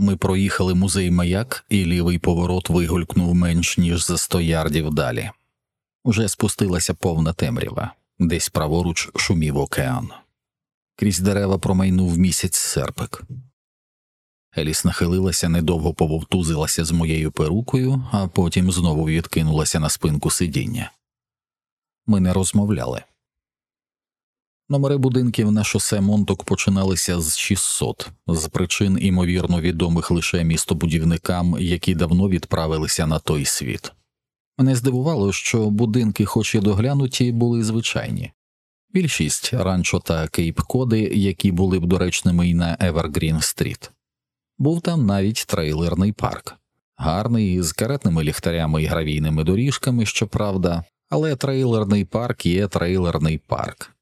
Ми проїхали музей «Маяк», і лівий поворот вигулькнув менш ніж за 100 ярдів далі. Уже спустилася повна темрява, десь праворуч шумів океан. Крізь дерева промайнув місяць серпик. Еліс нахилилася, недовго пововтузилася з моєю перукою, а потім знову відкинулася на спинку сидіння. Ми не розмовляли. Номери будинків на шосе Монток починалися з 600, з причин, імовірно, відомих лише містобудівникам, які давно відправилися на той світ. Мене здивувало, що будинки, хоч і доглянуті, були звичайні. Більшість – ранчо та Кейп-Коди, які були б доречними й на Евергрін-стріт. Був там навіть трейлерний парк. Гарний, з каретними ліхтарями і гравійними доріжками, щоправда, але трейлерний парк є трейлерний парк.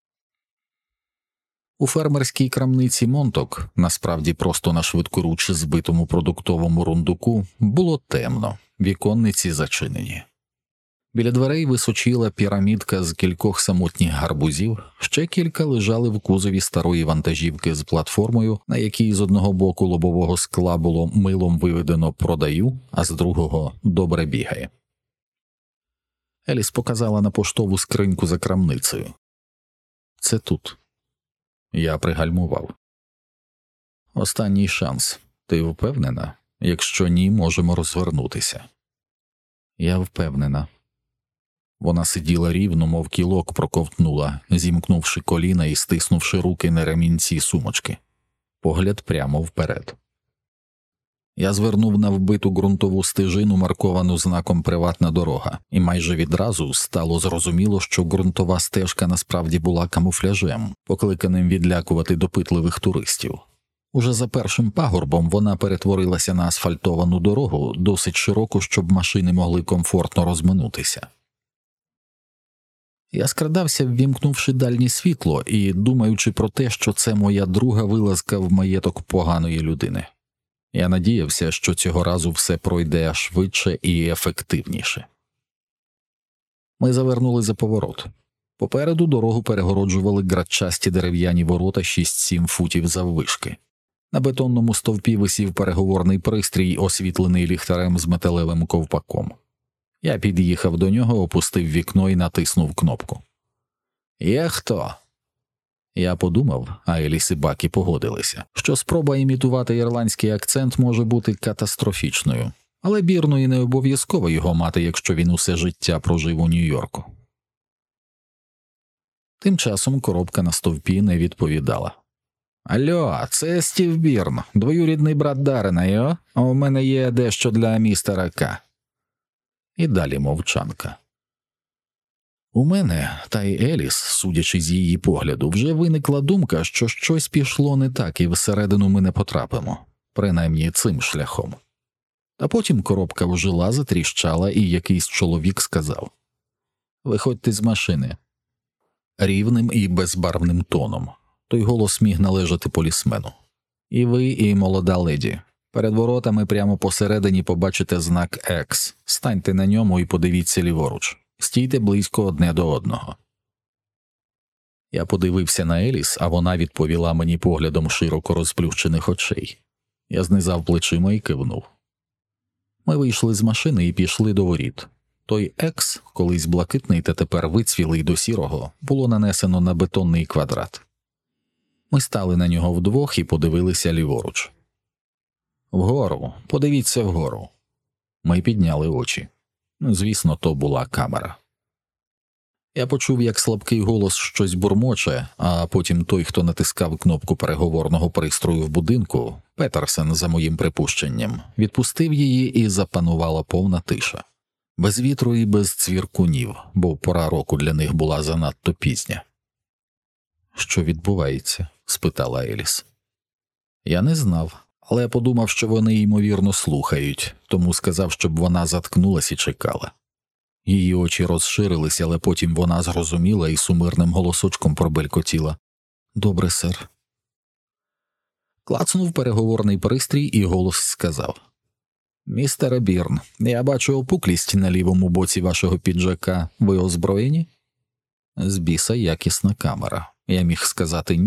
У фермерській крамниці Монток, насправді просто на швидкоруч збитому продуктовому рундуку, було темно, віконниці зачинені. Біля дверей височіла пірамідка з кількох самотніх гарбузів, ще кілька лежали в кузові старої вантажівки з платформою, на якій з одного боку лобового скла було милом виведено «Продаю», а з другого «Добре бігає». Еліс показала на поштову скриньку за крамницею. «Це тут». Я пригальмував. «Останній шанс. Ти впевнена? Якщо ні, можемо розвернутися». «Я впевнена». Вона сиділа рівно, мов кілок проковтнула, зімкнувши коліна і стиснувши руки на ремінці сумочки. Погляд прямо вперед. Я звернув на вбиту ґрунтову стежину, марковану знаком «Приватна дорога», і майже відразу стало зрозуміло, що ґрунтова стежка насправді була камуфляжем, покликаним відлякувати допитливих туристів. Уже за першим пагорбом вона перетворилася на асфальтовану дорогу, досить широку, щоб машини могли комфортно розминутися. Я скрадався, ввімкнувши дальнє світло і думаючи про те, що це моя друга вилазка в маєток поганої людини. Я надіявся, що цього разу все пройде швидше і ефективніше. Ми завернули за поворот. Попереду дорогу перегороджували ґратчасті дерев'яні ворота 6-7 футів заввишки. На бетонному стовпі висів переговорний пристрій, освітлений ліхтарем з металевим ковпаком. Я під'їхав до нього, опустив вікно і натиснув кнопку. «Є хто?» Я подумав, а Еліс і Бакі погодилися, що спроба імітувати ірландський акцент може бути катастрофічною, але Бірної не обов'язково його мати, якщо він усе життя прожив у Нью-Йорку. Тим часом коробка на стовпі не відповідала. «Алло, це Стів Бірн, двоюрідний брат Дарена, йо? А у мене є дещо для містера К». І далі мовчанка. У мене, та й Еліс, судячи з її погляду, вже виникла думка, що щось пішло не так і всередину ми не потрапимо, принаймні цим шляхом. Та потім коробка вжила, затріщала, і якийсь чоловік сказав: «Виходьте з машини». Рівним і безбарвним тоном. Той голос міг належати полісмену. «І ви, і молода леді. Перед воротами прямо посередині побачите знак X. Станьте на ньому і подивіться ліворуч. Стійте близько одне до одного». Я подивився на Еліс, а вона відповіла мені поглядом широко розплющених очей. Я знизав плечима і кивнув. Ми вийшли з машини і пішли до воріт. Той X, колись блакитний та тепер вицвілий до сірого, було нанесено на бетонний квадрат. Ми стали на нього вдвох і подивилися ліворуч. «Вгору, подивіться вгору». Ми підняли очі. Звісно, то була камера. Я почув, як слабкий голос щось бурмоче, а потім той, хто натискав кнопку переговорного пристрою в будинку, Петерсен, за моїм припущенням, відпустив її, і запанувала повна тиша. Без вітру і без цвіркунів, бо пора року для них була занадто пізня. «Що відбувається?» – спитала Еліс. Я не знав, але я подумав, що вони, ймовірно, слухають, тому сказав, щоб вона заткнулась і чекала. Її очі розширилися, але потім вона зрозуміла і сумирним голосочком пробелькотіла: «Добре, сер». Клацнув переговорний пристрій, і голос сказав: «Містере Бірн, я бачу опуклість на лівому боці вашого піджака. Ви озброєні?» З біса якісна камера. Я міг сказати «ні»,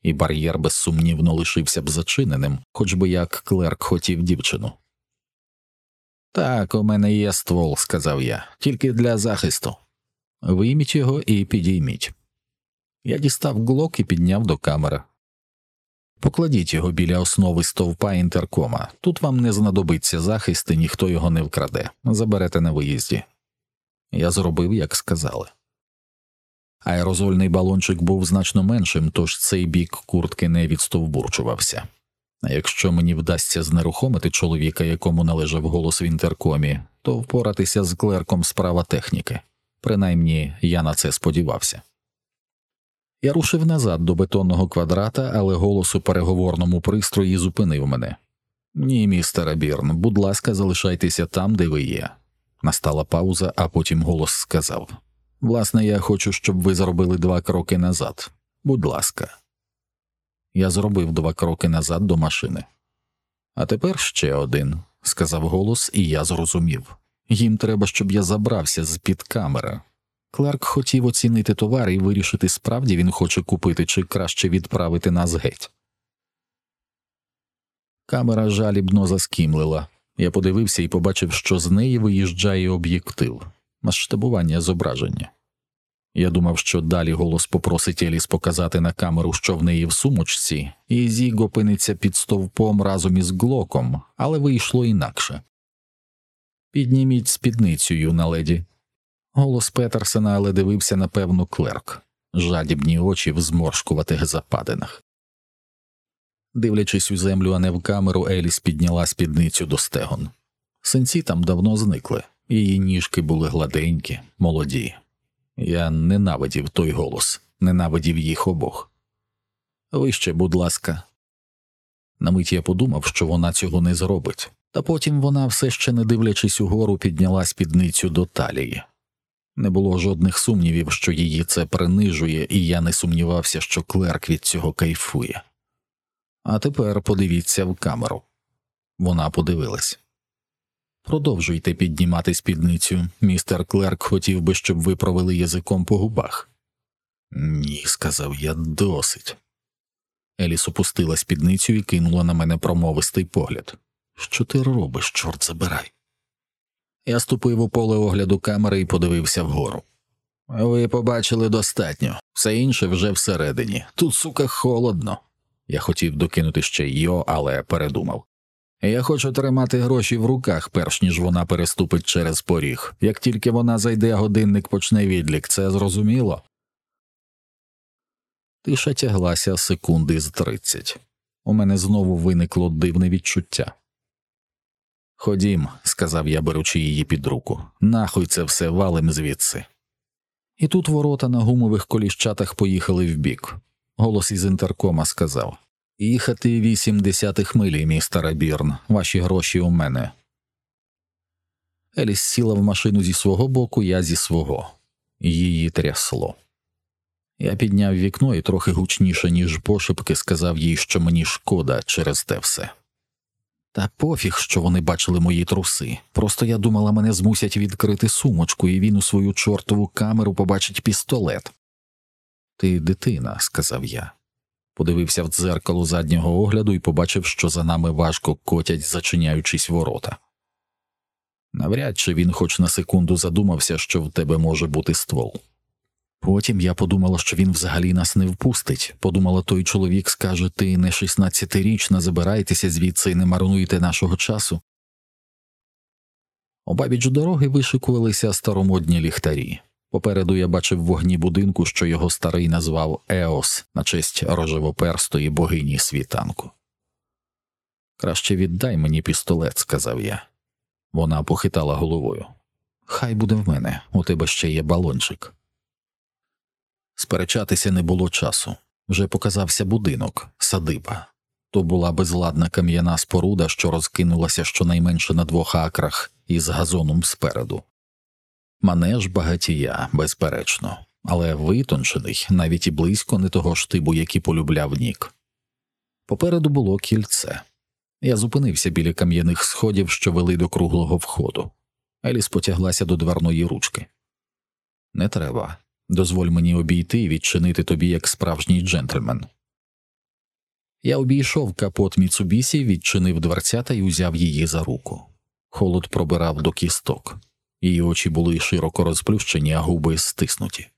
і бар'єр безсумнівно лишився б зачиненим, хоч би як клерк хотів дівчину. «Так, у мене є ствол», – сказав я, – «тільки для захисту. Вийміть його і підійміть». Я дістав глок і підняв до камери. «Покладіть його біля основи стовпа інтеркома. Тут вам не знадобиться захист і ніхто його не вкраде. Заберете на виїзді». Я зробив, як сказали. Аерозольний балончик був значно меншим, тож цей бік куртки не відстовбурчувався. А якщо мені вдасться знерухомити чоловіка, якому належав голос в інтеркомі, то впоратися з клерком справа техніки. Принаймні, я на це сподівався. Я рушив назад до бетонного квадрата, але голос у переговорному пристрої зупинив мене. «Ні, містере Бірн, будь ласка, залишайтеся там, де ви є». Настала пауза, а потім голос сказав: «Власне, я хочу, щоб ви зробили 2 кроки назад. Будь ласка». Я зробив 2 кроки назад до машини. «А тепер ще 1», – сказав голос, і я зрозумів. Їм треба, щоб я забрався з-під камери. Клерк хотів оцінити товар і вирішити, справді він хоче купити чи краще відправити нас геть. Камера жалібно заскімлила. Я подивився і побачив, що з неї виїжджає об'єктив. Масштабування зображення. Я думав, що далі голос попросить Еліс показати на камеру, що в неї в сумочці, і Зіг опиниться під стовпом разом із глоком, але вийшло інакше. «Підніміть спідницю, юна леді». Голос Петерсена, але дивився, напевно, клерк. Жадібні очі в зморшкуватих западинах. Дивлячись у землю, а не в камеру, Еліс підняла спідницю до стегон. Синці там давно зникли, її ніжки були гладенькі, молоді. Я ненавидів той голос, ненавидів їх обох. «Вище, будь ласка». На мить я подумав, що вона цього не зробить, та потім вона, все ще не дивлячись угору, підняла спідницю до талії. Не було жодних сумнівів, що її це принижує, і я не сумнівався, що клерк від цього кайфує. «А тепер подивіться в камеру». Вона подивилась. «Продовжуйте піднімати спідницю. Містер Клерк хотів би, щоб ви провели язиком по губах». «Ні», – сказав я, – «досить». Еліс опустила спідницю і кинула на мене промовистий погляд. «Що ти робиш, чорт забирай?» Я ступив у поле огляду камери і подивився вгору. «Ви побачили достатньо. Все інше вже всередині. Тут, сука, холодно». Я хотів докинути ще «йо», але передумав. «Я хочу тримати гроші в руках, перш ніж вона переступить через поріг. Як тільки вона зайде, годинник почне відлік. Це зрозуміло?» Тиша тяглася секунди з 30. У мене знову виникло дивне відчуття. «Ходім», – сказав я, беручи її під руку. «Нахуй це все, валим звідси». І тут ворота на гумових коліщатах поїхали вбік. Голос із інтеркома сказав: «Їхати 0,8 милі, містере Бірн. Ваші гроші у мене». Еліс сіла в машину зі свого боку, я зі свого. Її трясло. Я підняв вікно і трохи гучніше, ніж пошепки, сказав їй, що мені шкода через те все. Та пофіг, що вони бачили мої труси. Просто я думала, мене змусять відкрити сумочку, і він у свою чортову камеру побачить пістолет. «Ти дитина», – сказав я. Подивився в дзеркало заднього огляду і побачив, що за нами важко котять, зачиняючись ворота. Навряд чи він хоч на секунду задумався, що в тебе може бути ствол. Потім я подумала, що він взагалі нас не впустить. Подумала, той чоловік скаже: «Ти не 16-річна, забирайтеся звідси і не марнуйте нашого часу». Обабіч дороги вишикувалися старомодні ліхтарі. Попереду я бачив вогні будинку, що його старий назвав Еос на честь рожевоперстої богині світанку. «Краще віддай мені пістолет», – сказав я. Вона похитала головою. «Хай буде в мене, у тебе ще є балончик». Сперечатися не було часу. Вже показався будинок, садиба. То була безладна кам'яна споруда, що розкинулася щонайменше на 2 акрах із газоном спереду. Манеж багатія, безперечно, але витончений, навіть і близько не того штибу, який полюбляв Нік. Попереду було кільце. Я зупинився біля кам'яних сходів, що вели до круглого входу. Еліс потяглася до дверної ручки. «Не треба. Дозволь мені обійти і відчинити тобі як справжній джентльмен». Я обійшов капот Міцубісі, відчинив дверцята і узяв її за руку. Холод пробирав до кісток. Її очі були широко розплющені, а губи стиснуті.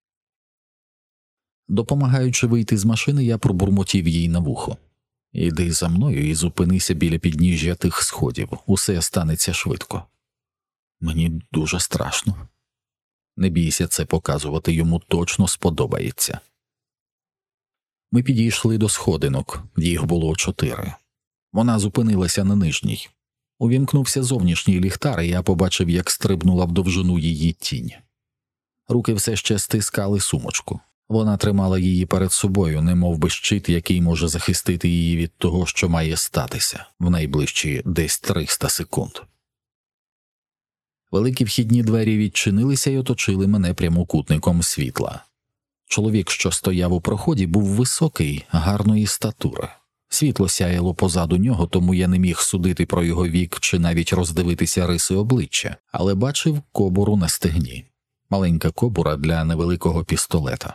Допомагаючи вийти з машини, я пробурмотів їй на вухо. «Іди за мною і зупинися біля підніжжя тих сходів. Усе станеться швидко». Мені дуже страшно. Не бійся це показувати, йому точно сподобається. Ми підійшли до сходинок, їх було 4. Вона зупинилася на нижній. Увімкнувся зовнішній ліхтар, і я побачив, як стрибнула в довжину її тінь. Руки все ще стискали сумочку. Вона тримала її перед собою, немов би щит, який може захистити її від того, що має статися в найближчі десь 300 секунд. Великі вхідні двері відчинилися і оточили мене прямокутником світла. Чоловік, що стояв у проході, був високий, гарної статури. Світло сяяло позаду нього, тому я не міг судити про його вік чи навіть роздивитися риси обличчя, але бачив кобуру на стегні. Маленька кобура для невеликого пістолета.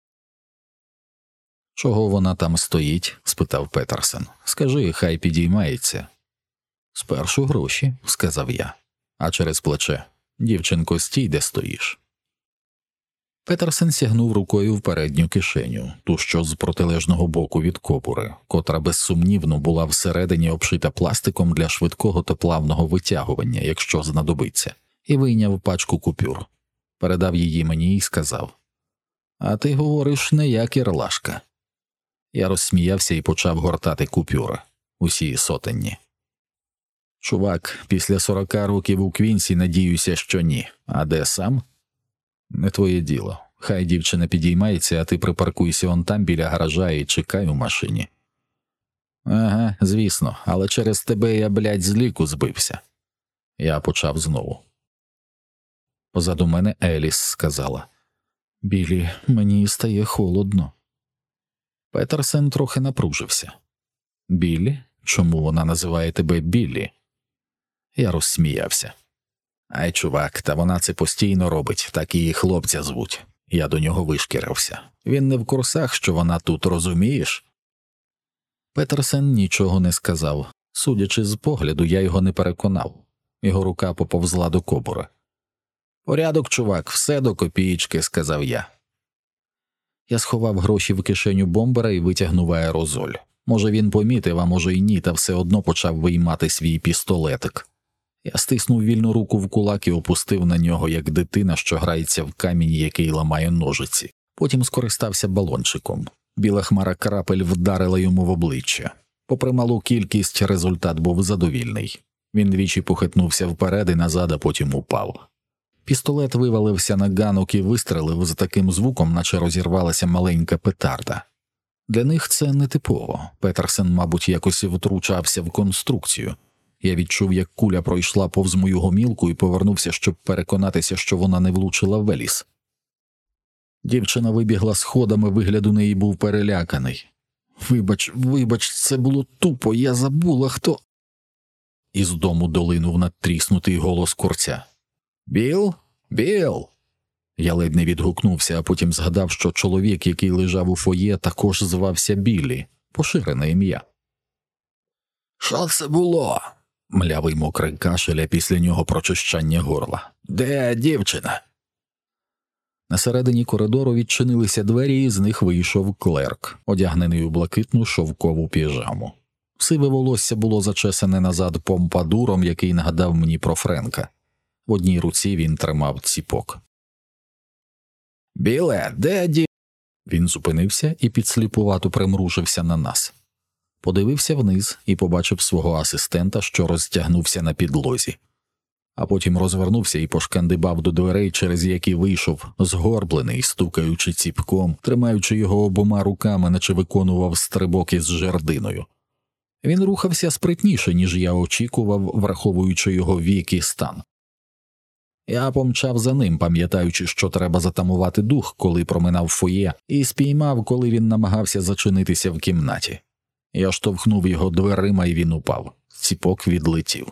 «Чого вона там стоїть?» – спитав Петерсен. «Скажи, хай підіймається». «Спершу гроші», – сказав я. А через плече: «Дівчинко, стій, де стоїш». Петерсен сягнув рукою в передню кишеню, ту, що з протилежного боку від кобури, котра безсумнівно була всередині обшита пластиком для швидкого та плавного витягування, якщо знадобиться, і вийняв пачку купюр. Передав її мені і сказав: «А ти говориш не як ірлашка». Я розсміявся і почав гортати купюри, усі сотенні. «Чувак, після 40 років у Квінсі надіюся, що ні. А де сам?» «Не твоє діло. Хай дівчина підіймається, а ти припаркуйся он там біля гаража і чекай у машині». «Ага, звісно, але через тебе я, блядь, з ліку збився». Я почав знову. Позаду мене Еліс сказала: «Білі, мені стає холодно». Петерсен трохи напружився. «Білі? Чому вона називає тебе Біллі?» Я розсміявся. «Ай, чувак, та вона це постійно робить, так її хлопця звуть». Я до нього вишкірився. «Він не в курсах, що вона тут, розумієш?» Петерсен нічого не сказав. Судячи з погляду, я його не переконав. Його рука поповзла до кобури. «Порядок, чувак, все до копієчки», – сказав я. Я сховав гроші в кишеню бомбера і витягнув аерозоль. Може, він помітив, а може й ні, та все одно почав виймати свій пістолетик. Я стиснув вільну руку в кулак і опустив на нього, як дитина, що грається в камінь, який ламає ножиці. Потім скористався балончиком. Біла хмара крапель вдарила йому в обличчя. Попри малу кількість, результат був задовільний. Він двічі похитнувся вперед і назад, а потім упав. Пістолет вивалився на ганок і вистрелив з таким звуком, наче розірвалася маленька петарда. Для них це нетипово. Петерсен, мабуть, якось втручався в конструкцію. Я відчув, як куля пройшла повз мою гомілку і повернувся, щоб переконатися, що вона не влучила в Еліс. Дівчина вибігла сходами, вигляд у неї був переляканий. Вибач, це було тупо, я забула, хто...» Із дому долинув надтріснутий голос курця. «Біл? Біл!» Я ледь не відгукнувся, а потім згадав, що чоловік, який лежав у фоє, також звався Біллі, поширене ім'я. «Що це було?» Млявий мокрий кашель, а після нього прочищання горла. «Де дівчина?» На середині коридору відчинилися двері, і з них вийшов клерк, одягнений у блакитну шовкову піжаму. Сиве волосся було зачесане назад помпадуром, який нагадав мені про Френка. В одній руці він тримав ціпок. «Біле, де ді...» Він зупинився і підсліпувато примружився на нас. Подивився вниз і побачив свого асистента, що розтягнувся на підлозі. А потім розвернувся і пошкандибав до дверей, через які вийшов, згорблений, стукаючи ціпком, тримаючи його обома руками, наче виконував стрибок із жердиною. Він рухався спритніше, ніж я очікував, враховуючи його вік і стан. Я помчав за ним, пам'ятаючи, що треба затамувати дух, коли проминав фоє, і спіймав, коли він намагався зачинитися в кімнаті. Я штовхнув його дверима, і він упав. Ціпок відлетів.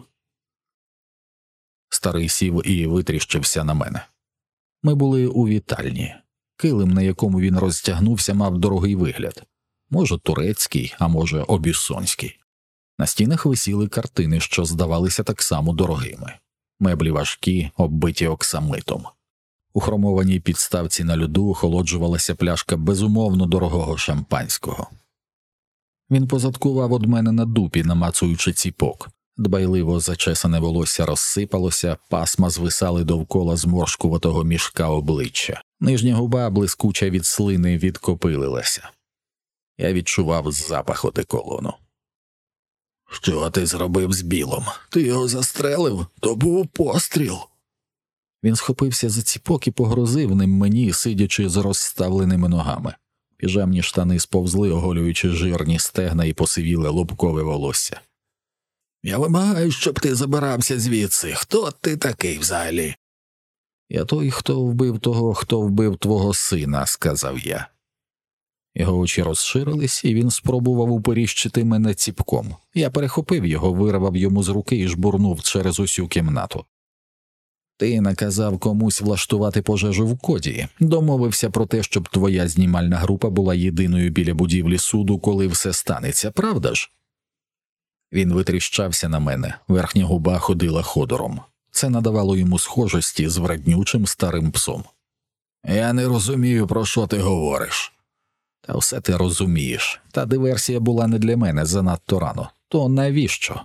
Старий сів і витріщився на мене. Ми були у вітальні. Килим, на якому він розтягнувся, мав дорогий вигляд. Може, турецький, а може, обіссонський. На стінах висіли картини, що здавалися так само дорогими. Меблі важкі, оббиті оксамитом. У хромованій підставці на льоду охолоджувалася пляшка безумовно дорогого шампанського. Він позадкував од мене на дупі, намацуючи ціпок. Дбайливо зачесане волосся розсипалося, пасма звисали довкола зморшкуватого мішка обличчя. Нижня губа, блискуча від слини, відкопилилася. Я відчував запах одеколону. «Що ти зробив з Білом? Ти його застрелив? То був постріл!» Він схопився за ціпок і погрозив ним мені, сидячи з розставленими ногами. Піжамні штани сповзли, оголюючи жирні стегна і посивіле лобкове волосся. «Я вимагаю, щоб ти забирався звідси. Хто ти такий взагалі?» «Я той, хто вбив того, хто вбив твого сина», – сказав я. Його очі розширились, і він спробував уперіщити мене ціпком. Я перехопив його, вирвав йому з руки і жбурнув через усю кімнату. «Ти наказав комусь влаштувати пожежу в Коді, домовився про те, щоб твоя знімальна група була єдиною біля будівлі суду, коли все станеться, правда ж?» Він витріщався на мене, верхня губа ходила ходором. Це надавало йому схожості з вреднючим старим псом. «Я не розумію, про що ти говориш». «Та все ти розумієш. Та диверсія була не для мене занадто рано. То навіщо?»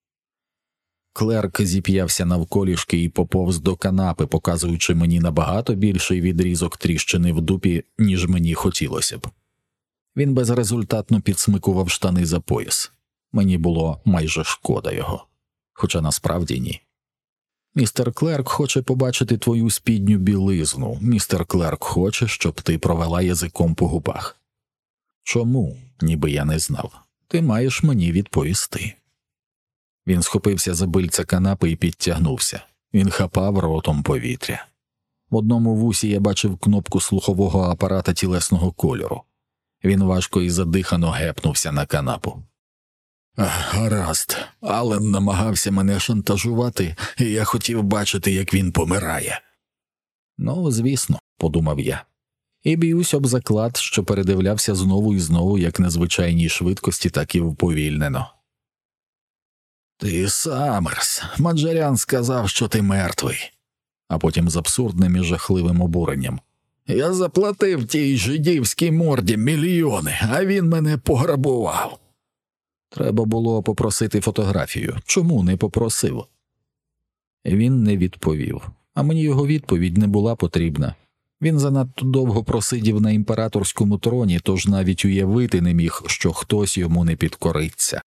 Клерк зіп'явся навколішки і поповз до канапи, показуючи мені набагато більший відрізок тріщини в дупі, ніж мені хотілося б. Він безрезультатно підсмикував штани за пояс. Мені було майже шкода його. Хоча насправді ні. «Містер Клерк хоче побачити твою спідню білизну. Містер Клерк хоче, щоб ти провела язиком по губах». «Чому?» – ніби я не знав. «Ти маєш мені відповісти». Він схопився за бильця канапи і підтягнувся. Він хапав ротом повітря. В одному вусі я бачив кнопку слухового апарата тілесного кольору. Він важко і задихано гепнувся на канапу. «Гаразд, Аллен намагався мене шантажувати, і я хотів бачити, як він помирає». «Ну, звісно», – подумав я. І б'юсь об заклад, що передивлявся знову і знову як на звичайній швидкості, так і вповільнено. «Ти Саммерс, Маджарян сказав, що ти мертвий». А потім з абсурдним і жахливим обуренням. «Я заплатив тій жидівській морді мільйони, а він мене пограбував». Треба було попросити фотографію. Чому не попросив? Він не відповів, а мені його відповідь не була потрібна. Він занадто довго просидів на імператорському троні, тож навіть уявити не міг, що хтось йому не підкориться.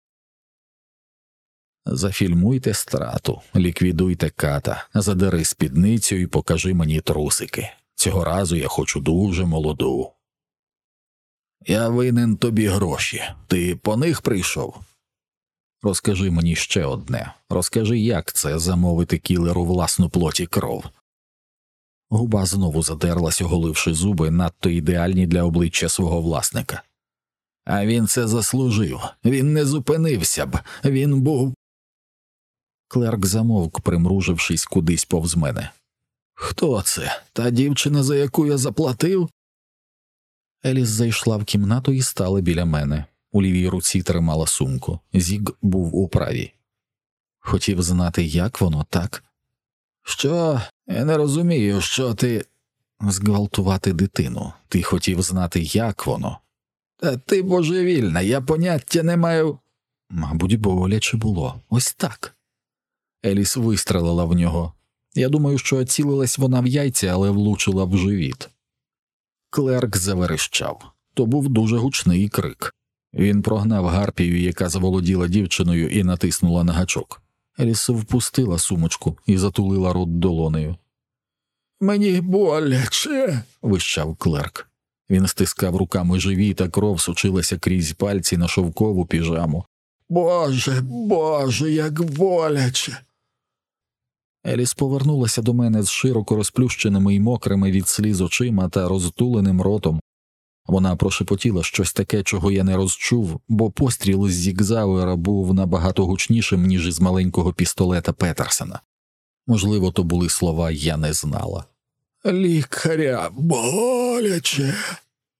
«Зафільмуйте страту, ліквідуйте ката, задери спідницю і покажи мені трусики. Цього разу я хочу дуже молоду». «Я винен тобі гроші. Ти по них прийшов?» «Розкажи мені ще одне. Розкажи, як це замовити кілеру власну плоть і кров». Губа знову задерлась, оголивши зуби, надто ідеальні для обличчя свого власника. «А він це заслужив. Він не зупинився б. Він був...» Клерк замовк, примружившись кудись повз мене. «Хто це? Та дівчина, за яку я заплатив?» Еліс зайшла в кімнату і стала біля мене. У лівій руці тримала сумку. Зіг був у правій. Хотів знати, як воно, так? «Що? Я не розумію, що ти...» «Зґвалтувати дитину. Ти хотів знати, як воно?» «Та ти божевільна, я поняття не маю...» Мабуть, боляче було. Ось так. Еліс вистрелила в нього. Я думаю, що цілилась вона в яйця, але влучила в живіт. Клерк заверещав. То був дуже гучний крик. Він прогнав гарпію, яка заволоділа дівчиною, і натиснула на гачок. Еліс впустила сумочку і затулила рот долонею. «Мені боляче!» – вищав Клерк. Він стискав руками живіт, а кров сочилася крізь пальці на шовкову піжаму. «Боже, Боже, як боляче!» Еліс повернулася до мене з широко розплющеними й мокрими від сліз очима та розтуленим ротом. Вона прошепотіла щось таке, чого я не розчув, бо постріл з Зігзауера був набагато гучнішим, ніж із маленького пістолета Петерсена. Можливо, то були слова «я не знала». «Лікаря, боляче!»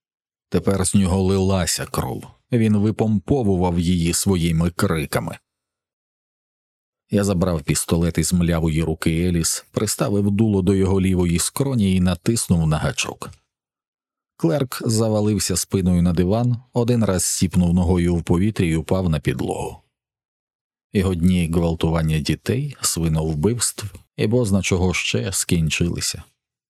Тепер з нього лилася кров. Він випомповував її своїми криками. Я забрав пістолет із млявої руки Еліс, приставив дуло до його лівої скроні і натиснув на гачок. Клерк завалився спиною на диван, один раз сіпнув ногою в повітрі і упав на підлогу. Його дні гвалтування дітей, свиновбивств і бозна чого ще скінчилися.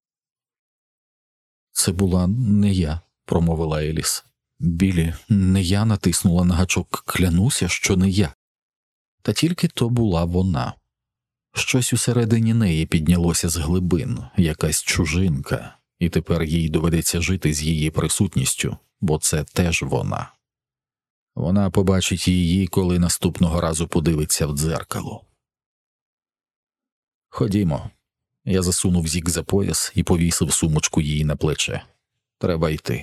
«Це була не я», – промовила Еліс. «Білі, не я натиснула на гачок, клянуся, що не я». Та тільки то була вона. Щось усередині неї піднялося з глибин, якась чужинка, і тепер їй доведеться жити з її присутністю, бо це теж вона. Вона побачить її, коли наступного разу подивиться в дзеркало. «Ходімо». Я засунув зік за пояс і повісив сумочку їй на плече. «Треба йти».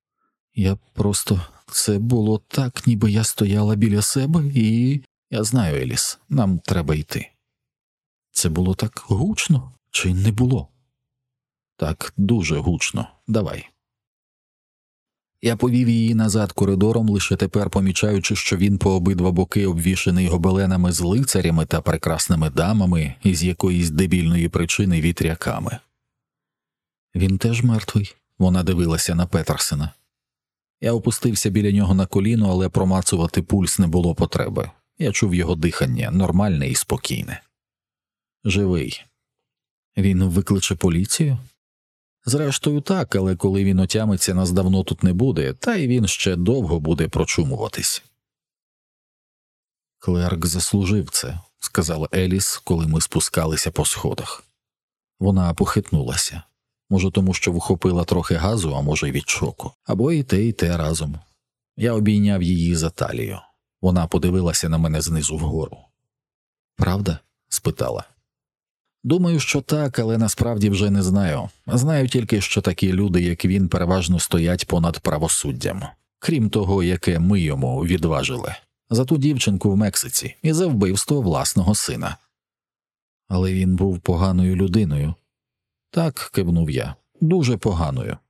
Це було так, ніби я стояла біля себе і... Я знаю, Еліс, нам треба йти. Це було так гучно, чи не було? Так, дуже гучно. Давай. Я повів її назад коридором, лише тепер помічаючи, що він по обидва боки обвішаний гобеленами з лицарями та прекрасними дамами і з якоїсь дебільної причини вітряками. Він теж мертвий? Вона дивилася на Петерсена. Я опустився біля нього на коліно, але промацувати пульс не було потреби. Я чув його дихання, нормальне і спокійне. Живий. Він викличе поліцію? Зрештою так, але коли він отямиться, нас давно тут не буде, та й він ще довго буде прочумуватись. «Клерк заслужив це», – сказала Еліс, коли ми спускалися по сходах. Вона похитнулася. Може тому, що вхопила трохи газу, а може й від шоку. Або і те разом. Я обійняв її за талію. Вона подивилася на мене знизу вгору. «Правда?» – спитала. «Думаю, що так, але насправді вже не знаю. Знаю тільки, що такі люди, як він, переважно стоять понад правосуддям. Крім того, яке ми йому відважили. За ту дівчинку в Мексиці і за вбивство власного сина». «Але він був поганою людиною». «Так», – кивнув я, – «дуже поганою.